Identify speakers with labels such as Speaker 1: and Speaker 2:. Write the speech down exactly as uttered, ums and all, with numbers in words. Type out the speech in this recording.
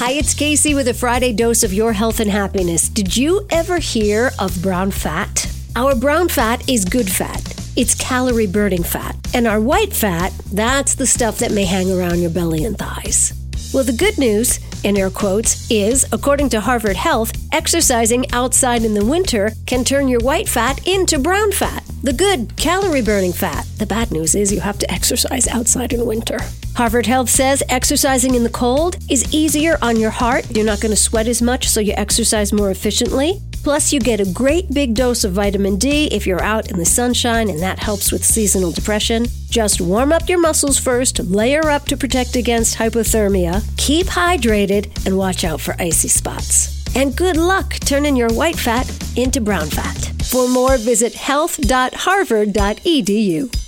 Speaker 1: Hi, it's Casey with a Friday dose of your health and happiness. Did you ever hear of brown fat? Our brown fat is good fat. It's calorie-burning fat. And our white fat, that's the stuff that may hang around your belly and thighs. Well, the good news, in air quotes, is, according to Harvard Health, exercising outside in the winter can turn your white fat into brown fat. The good, calorie-burning fat. The bad news is you have to exercise outside in winter. Harvard Health says exercising in the cold is easier on your heart. You're not going to sweat as much, so you exercise more efficiently. Plus, you get a great big dose of vitamin D if you're out in the sunshine, and that helps with seasonal depression. Just warm up your muscles first, layer up to protect against hypothermia, keep hydrated, and watch out for icy spots. And good luck turning your white fat into brown fat. For more, visit health dot harvard dot e d u.